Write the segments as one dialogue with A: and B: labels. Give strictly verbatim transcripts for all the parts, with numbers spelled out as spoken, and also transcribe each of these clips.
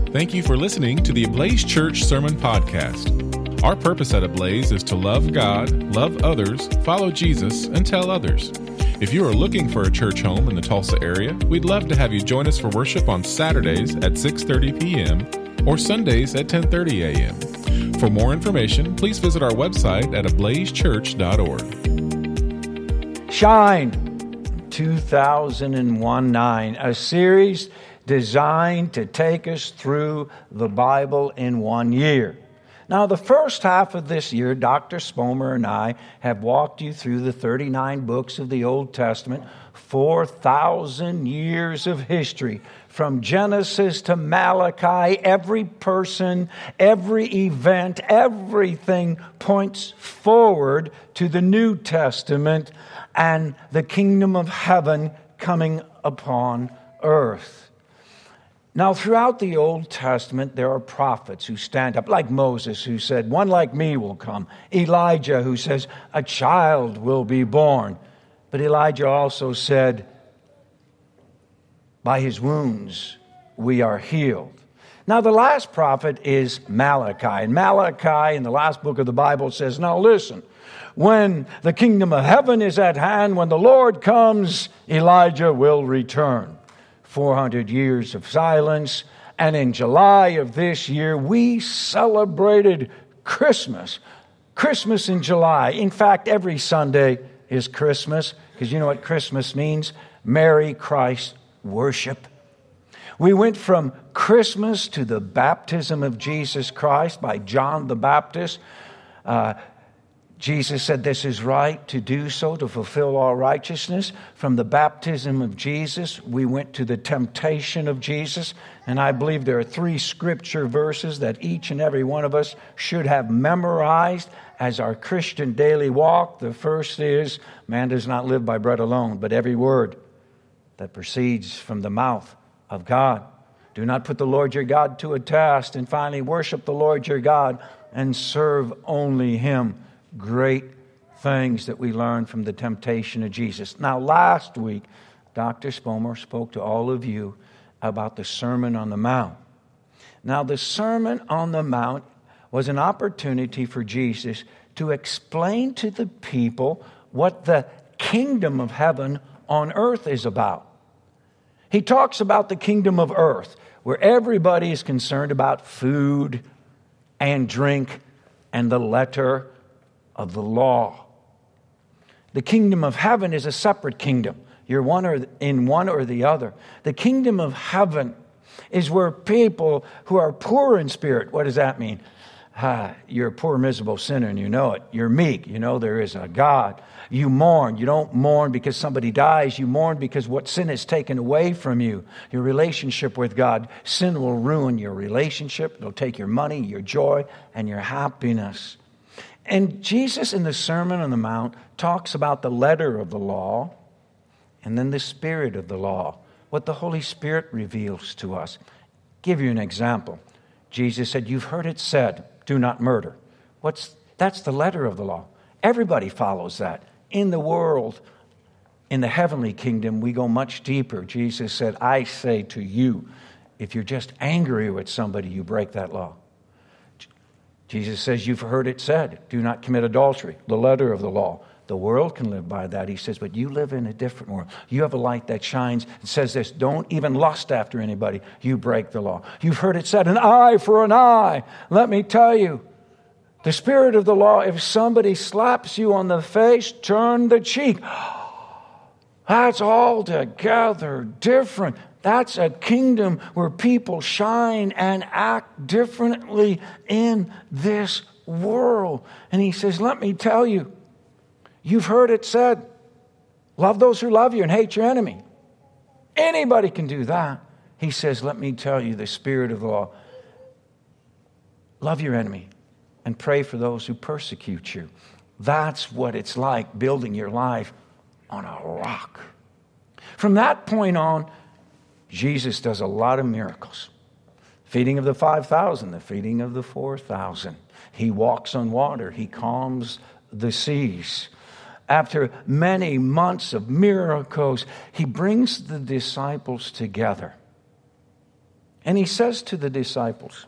A: Thank you for listening to the Ablaze Church Sermon Podcast. Our purpose at Ablaze is to love God, love others, follow Jesus, and tell others. If you are looking for a church home in the Tulsa area, we'd love to have you join us for worship on Saturdays at six thirty p.m. or Sundays at ten thirty a.m. For more information, please visit our website at ablaze church dot org.
B: Shine, two thousand one, a series designed to take us through the Bible in one year. Now, the first half of this year, Doctor Spomer and I have walked you through the thirty-nine books of the Old Testament, four thousand years of history. From Genesis to Malachi, every person, every event, everything points forward to the New Testament and the kingdom of heaven coming upon earth. Now, throughout the Old Testament, there are prophets who stand up, like Moses, who said, "One like me will come." Elijah, who says, "A child will be born." But Elijah also said, "By his wounds we are healed." Now, the last prophet is Malachi. And Malachi, in the last book of the Bible, says, "Now listen, when the kingdom of heaven is at hand, when the Lord comes, Elijah will return." four hundred years of silence. And in July of this year, we celebrated Christmas. Christmas in July. In fact, every Sunday is Christmas, because you know what Christmas means? Merry Christ worship. We went from Christmas to the baptism of Jesus Christ by John the Baptist. Uh, Jesus said this is right to do so, to fulfill all righteousness. From the baptism of Jesus, we went to the temptation of Jesus. And I believe there are three scripture verses that each and every one of us should have memorized as our Christian daily walk. The first is, man does not live by bread alone, but every word that proceeds from the mouth of God. Do not put the Lord your God to a test. And finally, worship the Lord your God and serve only Him. Great things that we learned from the temptation of Jesus. Now, last week, Doctor Spomer spoke to all of you about the Sermon on the Mount. Now, the Sermon on the Mount was an opportunity for Jesus to explain to the people what the kingdom of heaven on earth is about. He talks about the kingdom of earth, where everybody is concerned about food and drink and the letter of the law. The kingdom of heaven is a separate kingdom. You're one or in one or the other. The kingdom of heaven is where people who are poor in spirit, what does that mean? Ah, you're a poor, miserable sinner and you know it. You're meek. You know there is a God. You mourn. You don't mourn because somebody dies. You mourn because what sin has taken away from you, your relationship with God. Sin will ruin your relationship. It'll take your money, your joy, and your happiness. And Jesus in the Sermon on the Mount talks about the letter of the law and then the spirit of the law, what the Holy Spirit reveals to us. Give you an example. Jesus said, "You've heard it said, do not murder." What's that's the letter of the law. Everybody follows that. In the world, in the heavenly kingdom, we go much deeper. Jesus said, "I say to you, if you're just angry with somebody, you break that law." Jesus says, "You've heard it said, do not commit adultery," the letter of the law. The world can live by that. He says, but you live in a different world. You have a light that shines. It says this, don't even lust after anybody. You break the law. You've heard it said, an eye for an eye. Let me tell you, the spirit of the law, if somebody slaps you on the face, turn the cheek. That's altogether different. That's a kingdom where people shine and act differently in this world. And he says, let me tell you, you've heard it said, love those who love you and hate your enemy. Anybody can do that. He says, let me tell you, the spirit of the law, love your enemy and pray for those who persecute you. That's what it's like building your life on a rock. From that point on, Jesus does a lot of miracles. Feeding of the five thousand, the feeding of the four thousand. He walks on water. He calms the seas. After many months of miracles, he brings the disciples together. And he says to the disciples,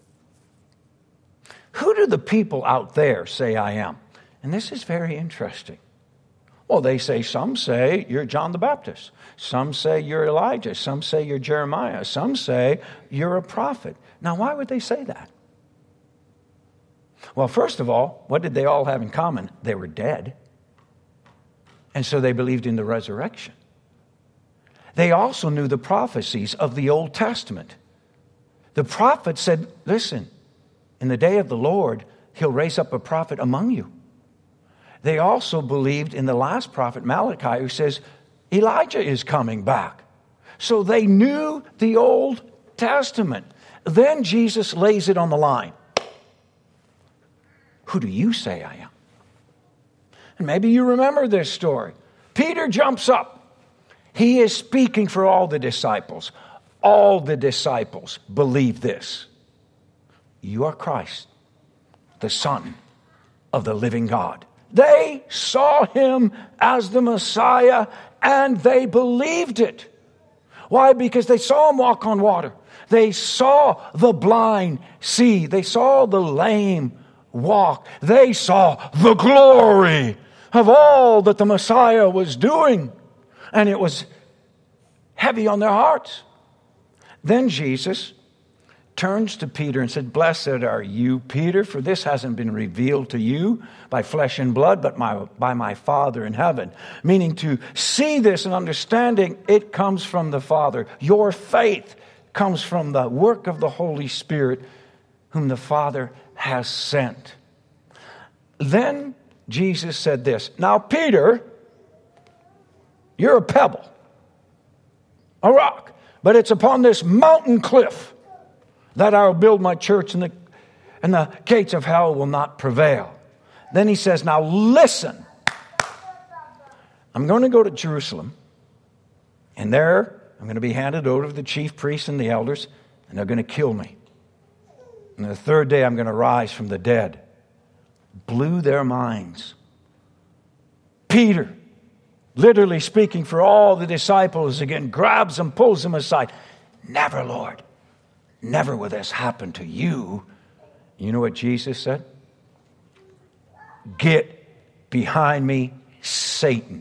B: who do the people out there say I am? And this is very interesting. Well, they say, some say you're John the Baptist. Some say you're Elijah. Some say you're Jeremiah. Some say you're a prophet. Now, why would they say that? Well, first of all, what did they all have in common? They were dead. And so they believed in the resurrection. They also knew the prophecies of the Old Testament. The prophet said, listen, in the day of the Lord, he'll raise up a prophet among you. They also believed in the last prophet, Malachi, who says, Elijah is coming back. So they knew the Old Testament. Then Jesus lays it on the line. Who do you say I am? And maybe you remember this story. Peter jumps up. He is speaking for all the disciples. All the disciples believe this. You are Christ, the Son of the living God. They saw him as the Messiah and they believed it. Why? Because they saw him walk on water. They saw the blind see. They saw the lame walk. They saw the glory of all that the Messiah was doing. And it was heavy on their hearts. Then Jesus turns to Peter and said, blessed are you, Peter, for this hasn't been revealed to you by flesh and blood, but my, by my Father in heaven. Meaning to see this and understanding it comes from the Father. Your faith comes from the work of the Holy Spirit, whom the Father has sent. Then Jesus said this, now Peter, you're a pebble, a rock, but it's upon this mountain cliff that I will build my church, and the, and the gates of hell will not prevail. Then he says, now listen. I'm going to go to Jerusalem, and there I'm going to be handed over to the chief priests and the elders, and they're going to kill me. And the third day I'm going to rise from the dead. Blew their minds. Peter, literally speaking for all the disciples again, grabs them, pulls them aside. Never, Lord. Never will this happen to you. You know what Jesus said? Get behind me, Satan.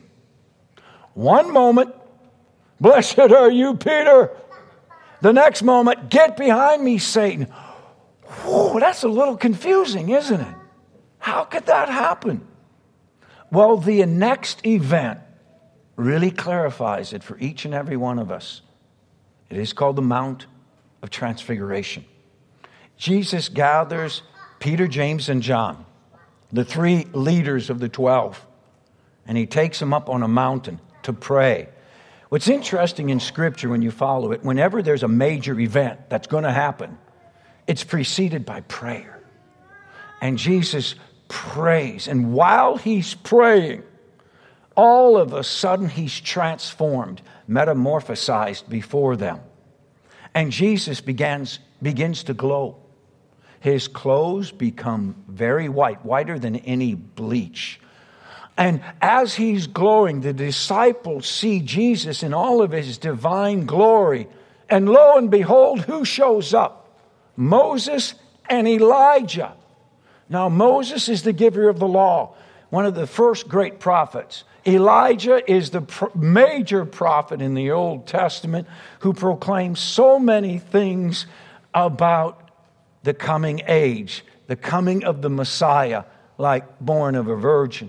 B: One moment, blessed are you, Peter. The next moment, get behind me, Satan. Whoa, that's a little confusing, isn't it? How could that happen? Well, the next event really clarifies it for each and every one of us. It is called the Mount of Transfiguration. Jesus gathers Peter, James, and John, the three leaders of the twelve, and he takes them up on a mountain to pray. What's interesting in Scripture when you follow it, whenever there's a major event that's going to happen, it's preceded by prayer. And Jesus prays, and while he's praying, all of a sudden he's transformed, metamorphosized before them. And Jesus begins, begins to glow. His clothes become very white, whiter than any bleach. And as he's glowing, the disciples see Jesus in all of his divine glory. And lo and behold, who shows up? Moses and Elijah. Now, Moses is the giver of the law, one of the first great prophets. Elijah is the pr- major prophet in the Old Testament who proclaims so many things about the coming age, the coming of the Messiah, like born of a virgin.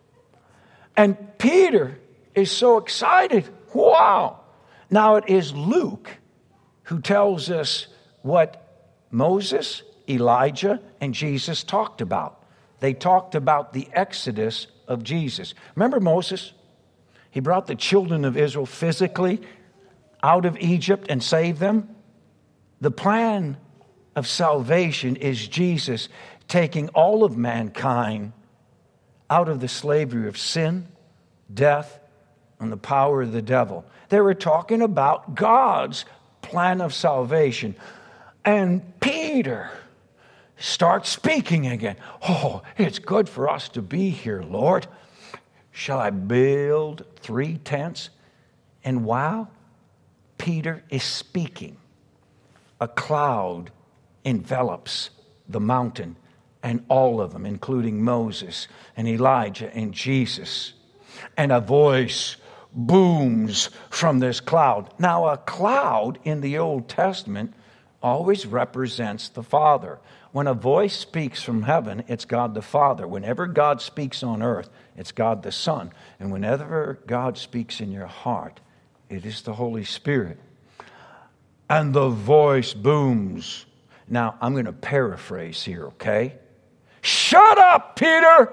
B: And Peter is so excited. Wow! Now it is Luke who tells us what Moses, Elijah, and Jesus talked about. They talked about the Exodus of Jesus. Remember Moses? He brought the children of Israel physically out of Egypt and saved them. The plan of salvation is Jesus taking all of mankind out of the slavery of sin, death, and the power of the devil. They were talking about God's plan of salvation. And Peter starts speaking again. Oh, it's good for us to be here, Lord. Shall I build three tents? And while Peter is speaking, a cloud envelops the mountain and all of them, including Moses and Elijah and Jesus. And a voice booms from this cloud. Now, a cloud in the Old Testament always represents the Father. When a voice speaks from heaven, it's God the Father. Whenever God speaks on earth, it's God the Son. And whenever God speaks in your heart, it is the Holy Spirit. And the voice booms. Now, I'm going to paraphrase here, okay? Shut up, Peter!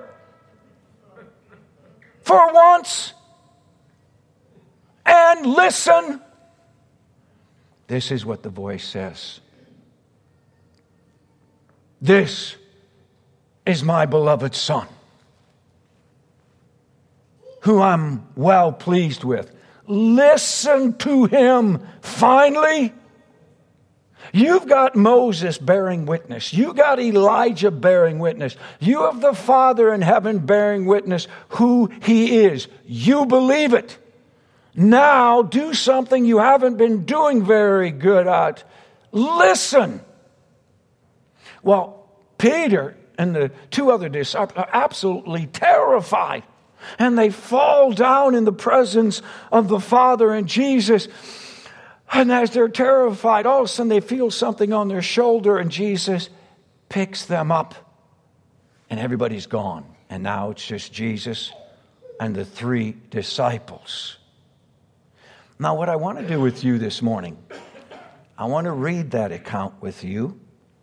B: For once, and listen. This is what the voice says. This is my beloved Son, who I'm well pleased with. Listen to him. Finally, you've got Moses bearing witness. You got Elijah bearing witness. You have the Father in heaven bearing witness who he is. You believe it. Now do something you haven't been doing very good at. Listen. Well, Peter and the two other disciples are absolutely terrified. And they fall down in the presence of the Father and Jesus. And as they're terrified, all of a sudden they feel something on their shoulder, and Jesus picks them up. And everybody's gone. And now it's just Jesus and the three disciples. Now, what I want to do with you this morning, I want to read that account with you,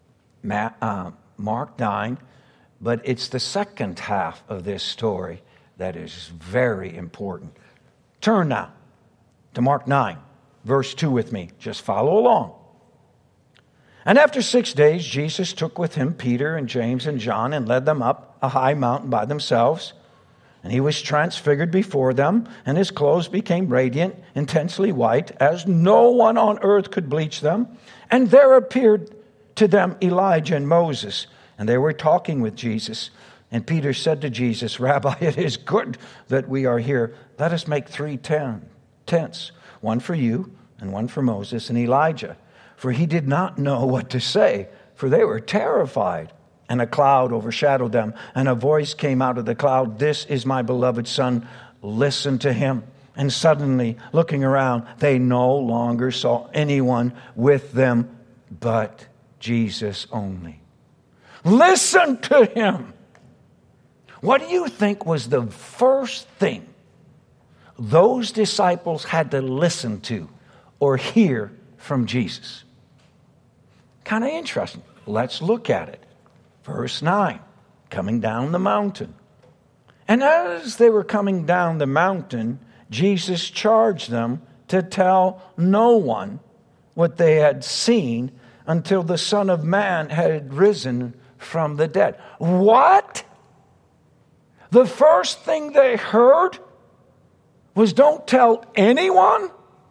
B: Mark nine, but it's the second half of this story that is very important. Turn now to Mark nine, verse two with me. Just follow along. And after six days, Jesus took with him Peter and James and John and led them up a high mountain by themselves. And he was transfigured before them, and his clothes became radiant, intensely white, as no one on earth could bleach them. And there appeared to them Elijah and Moses, and they were talking with Jesus. And Peter said to Jesus, Rabbi, it is good that we are here. Let us make three ten, tents, one for you, and one for Moses and Elijah. For he did not know what to say, for they were terrified. And a cloud overshadowed them, and a voice came out of the cloud, this is my beloved Son, listen to him. And suddenly, looking around, they no longer saw anyone with them but Jesus only. Listen to him. What do you think was the first thing those disciples had to listen to or hear from Jesus? Kind of interesting. Let's look at it. Verse nine, coming down the mountain. And as they were coming down the mountain, Jesus charged them to tell no one what they had seen until the Son of Man had risen from the dead. What? The first thing they heard was don't tell anyone?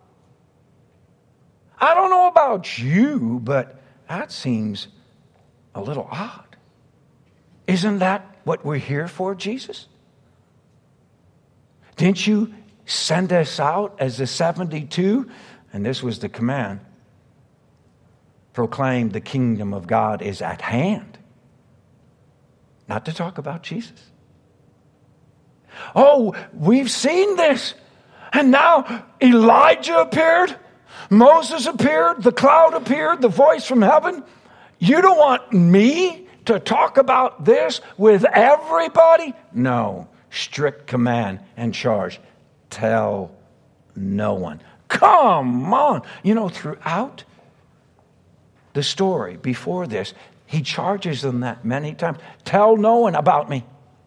B: I don't know about you, but that seems a little odd. Isn't that what we're here for, Jesus? Didn't you send us out as the seventy-two? And this was the command. Proclaim the kingdom of God is at hand. Not to talk about Jesus. Oh, we've seen this. And now Elijah appeared. Moses appeared. The cloud appeared. The voice from heaven. You don't want me to talk about this with everybody? No. Strict command and charge. Tell no one. Come on. You know, throughout the story before this, he charges them that many times. Tell no one about me.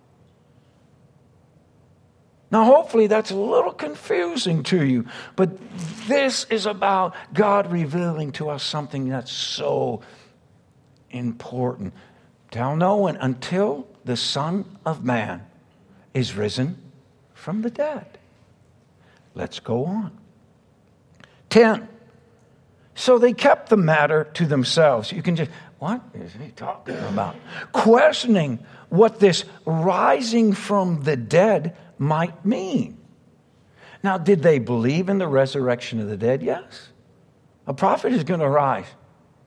B: Now, hopefully that's a little confusing to you, but this is about God revealing to us something that's so important. Tell no one until the Son of Man is risen from the dead. Let's go on. ten. So they kept the matter to themselves. You can just, what is he talking about? Questioning what this rising from the dead might mean. Now, did they believe in the resurrection of the dead? Yes. A prophet is going to rise.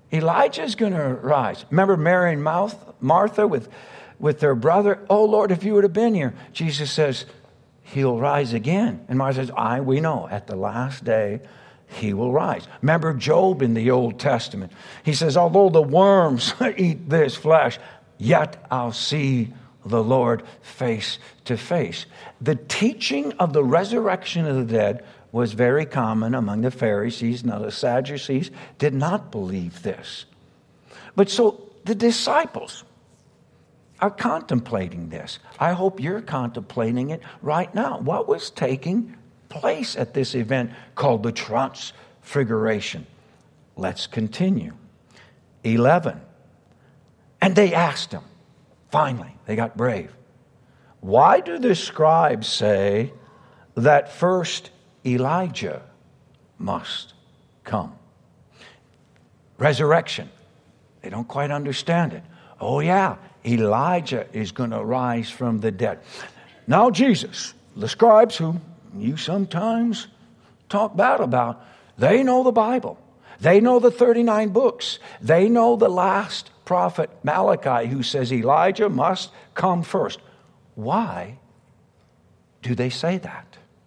B: Elijah's going to rise. Remember Mary and Martha with, with their brother? Oh, Lord, if you would have been here. Jesus says, he'll rise again. And Martha says, I, we know, at the last day, he will rise. Remember Job in the Old Testament. He says, although the worms eat this flesh, yet I'll see the Lord face to face. The teaching of the resurrection of the dead was very common among the Pharisees. Now the Sadducees did not believe this. But so the disciples are contemplating this. I hope you're contemplating it right now. What was taking place at this event called the Transfiguration? Let's continue. eleven. And they asked him, finally, they got brave. Why do the scribes say that first Elijah must come? Resurrection. They don't quite understand it. Oh yeah, Elijah is going to rise from the dead. Now Jesus, the scribes who you sometimes talk bad about, they know the Bible. They know the thirty-nine books. They know the last prophet Malachi who says Elijah must come first. Why do they say that?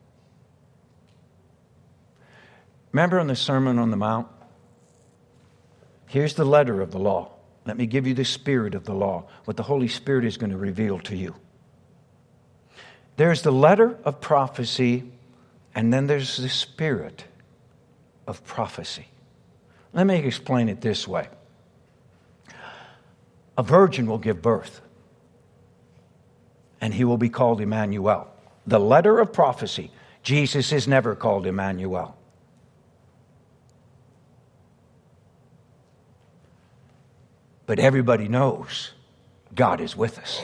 B: Remember in the Sermon on the Mount? Here's the letter of the law. Let me give you the spirit of the law, what the Holy Spirit is going to reveal to you. There's the letter of prophecy, and then there's the spirit of prophecy. Let me explain it this way. A virgin will give birth, and he will be called Emmanuel. The letter of prophecy. Jesus is never called Emmanuel. But everybody knows God is with us.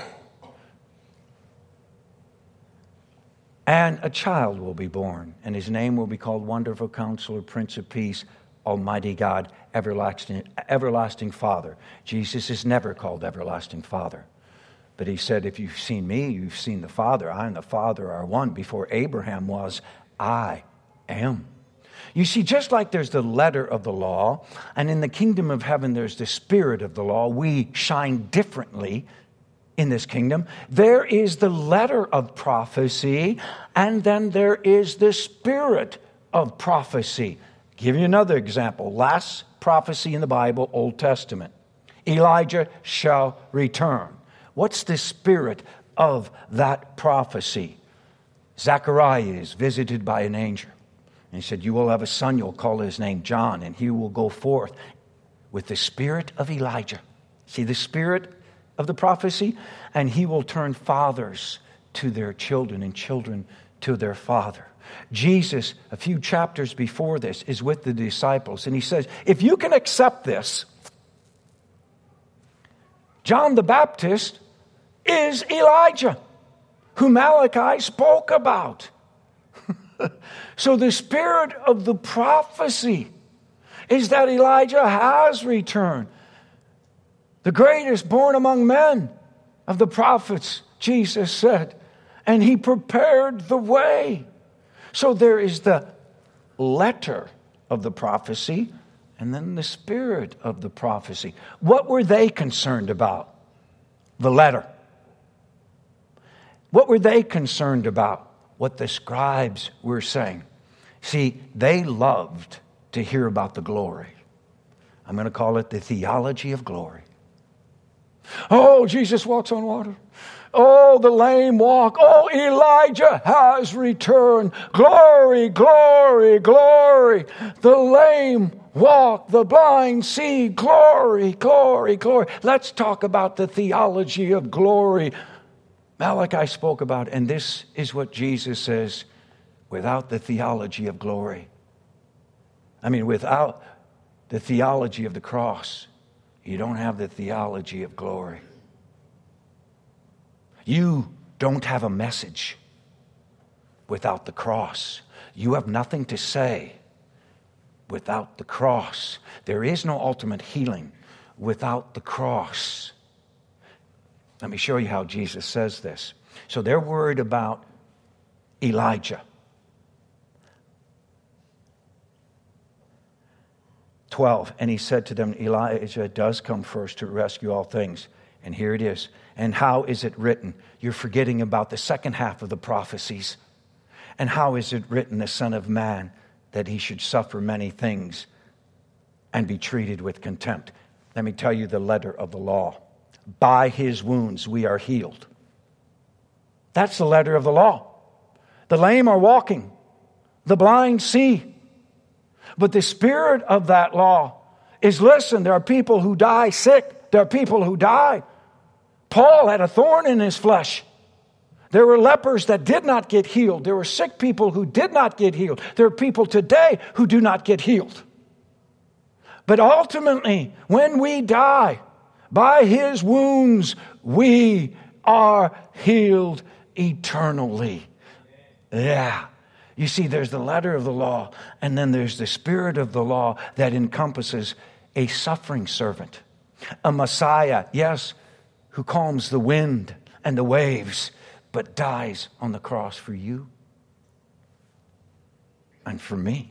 B: And a child will be born, and his name will be called Wonderful Counselor, Prince of Peace, Almighty God, Everlasting, Everlasting Father. Jesus is never called Everlasting Father. But he said, if you've seen me, you've seen the Father. I and the Father are one. Before Abraham was, I am. You see, just like there's the letter of the law, and in the kingdom of heaven there's the spirit of the law, we shine differently in this kingdom. There is the letter of prophecy, and then there is the spirit of prophecy. Give you another example. Last prophecy in the Bible, Old Testament. Elijah shall return. What's the spirit of that prophecy? Zechariah is visited by an angel. And he said, you will have a son, you'll call his name John, and he will go forth with the spirit of Elijah. See the spirit of the prophecy? And he will turn fathers to their children and children to their father. Jesus, a few chapters before this, is with the disciples, and he says, if you can accept this, John the Baptist is Elijah, who Malachi spoke about. So the spirit of the prophecy is that Elijah has returned. The greatest born among men of the prophets, Jesus said, and he prepared the way. So there is the letter of the prophecy and then the spirit of the prophecy. What were they concerned about? The letter. What were they concerned about? What the scribes were saying. See, they loved to hear about the glory. I'm going to call it the theology of glory. Oh, Jesus walks on water. Oh, the lame walk. Oh, Elijah has returned. Glory, glory, glory. The lame walk. The blind see. Glory, glory, glory. Let's talk about the theology of glory. Malachi spoke about, and this is what Jesus says, without the theology of glory. I mean, without the theology of the cross, you don't have the theology of glory. You don't have a message without the cross. You have nothing to say without the cross. There is no ultimate healing without the cross. Let me show you how Jesus says this. So they're worried about Elijah. twelve, and he said to them, Elijah does come first to rescue all things. And here it is. And how is it written? You're forgetting about the second half of the prophecies. And how is it written, the Son of Man, that he should suffer many things and be treated with contempt? Let me tell you the letter of the law. By his wounds we are healed. That's the letter of the law. The lame are walking. The blind see. But the spirit of that law is, listen, there are people who die sick. There are people who die. Paul had a thorn in his flesh. There were lepers that did not get healed. There were sick people who did not get healed. There are people today who do not get healed. But ultimately, when we die, by his wounds, we are healed eternally. Yeah. You see, there's the letter of the law, and then there's the spirit of the law that encompasses a suffering servant, a Messiah, yes, who calms the wind and the waves, but dies on the cross for you and for me.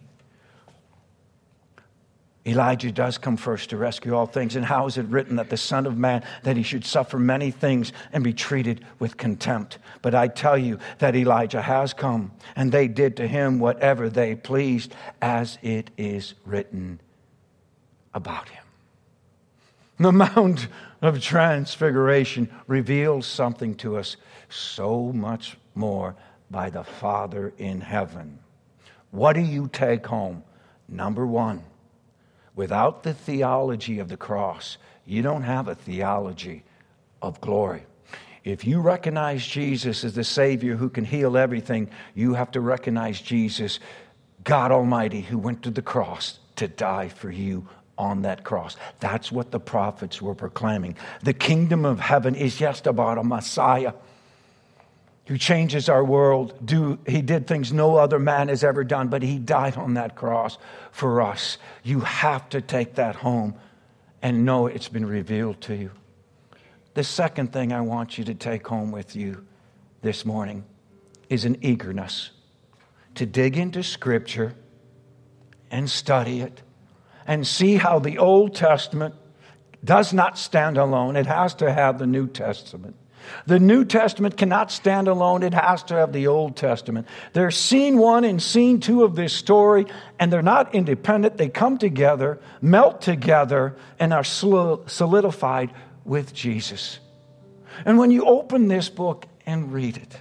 B: Elijah does come first to rescue all things. And how is it written that the Son of Man, that he should suffer many things and be treated with contempt? But I tell you that Elijah has come, and they did to him whatever they pleased, as it is written about him. The Mount of Transfiguration reveals something to us so much more by the Father in heaven. What do you take home? Number one, without the theology of the cross, you don't have a theology of glory. If you recognize Jesus as the Savior who can heal everything, you have to recognize Jesus, God Almighty, who went to the cross to die for you on that cross. That's what the prophets were proclaiming. The kingdom of heaven is just about a Messiah who changes our world. Do, he did things no other man has ever done, but he died on that cross for us. You have to take that home and know it's been revealed to you. The second thing I want you to take home with you this morning is an eagerness to dig into Scripture and study it and see how the Old Testament does not stand alone. It has to have the New Testament. The New Testament cannot stand alone. It has to have the Old Testament. There's scene one and scene two of this story, and they're not independent. They come together, melt together, and are solidified with Jesus. And when you open this book and read it,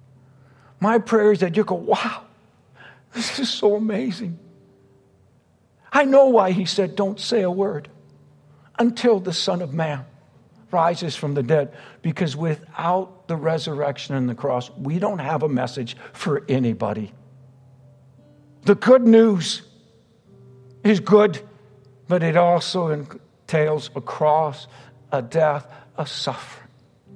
B: my prayer is that you go, wow, this is so amazing. I know why he said, don't say a word until the Son of Man rises from the dead. Because without the resurrection and the cross, we don't have a message for anybody. The good news is good, but it also entails a cross, a death, a suffering.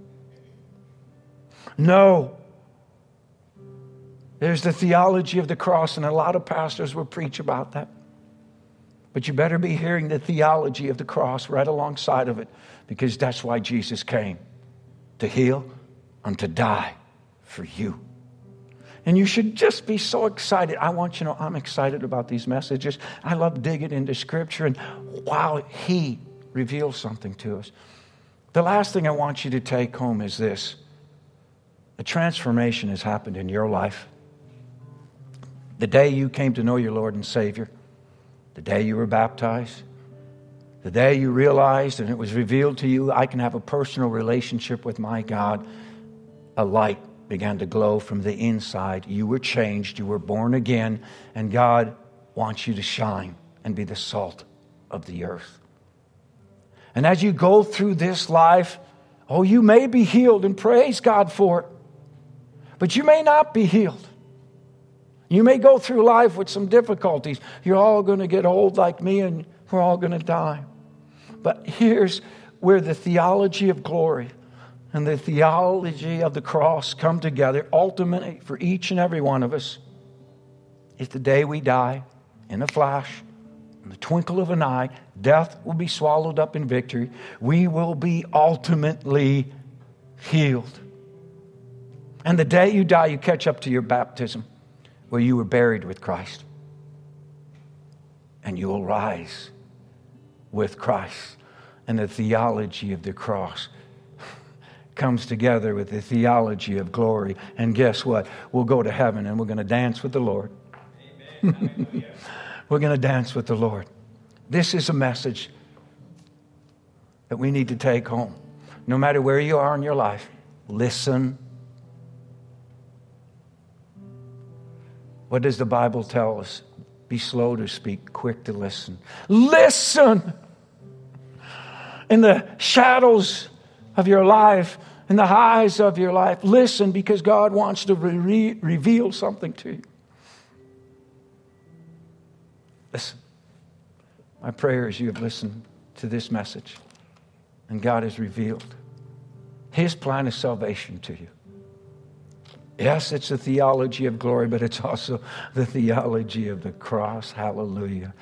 B: No. There's the theology of the cross, and a lot of pastors will preach about that. But you better be hearing the theology of the cross right alongside of it, because that's why Jesus came, to heal and to die for you. And you should just be so excited. I want you to know I'm excited about these messages. I love digging into Scripture, and wow, he reveals something to us. The last thing I want you to take home is this. A transformation has happened in your life. The day you came to know your Lord and Savior, the day you were baptized, the day you realized and it was revealed to you, I can have a personal relationship with my God, a light began to glow from the inside. You were changed, you were born again, and God wants you to shine and be the salt of the earth. And as you go through this life, oh, you may be healed, and praise God for it, but you may not be healed. You may go through life with some difficulties. You're all going to get old like me, and we're all going to die. But here's where the theology of glory and the theology of the cross come together. Ultimately, for each and every one of us, is the day we die in a flash, in the twinkle of an eye. Death will be swallowed up in victory. We will be ultimately healed. And the day you die, you catch up to your baptism, where you were buried with Christ. And you will rise with Christ. And the theology of the cross comes together with the theology of glory. And guess what? We'll go to heaven and we're going to dance with the Lord. Amen. We're going to dance with the Lord. This is a message that we need to take home. No matter where you are in your life, listen. What does the Bible tell us? Be slow to speak, quick to listen. Listen! In the shadows of your life, in the highs of your life, listen, because God wants to re- reveal something to you. Listen. My prayer is you have listened to this message, and God has revealed His plan of salvation to you. Yes, it's the theology of glory, but it's also the theology of the cross. Hallelujah.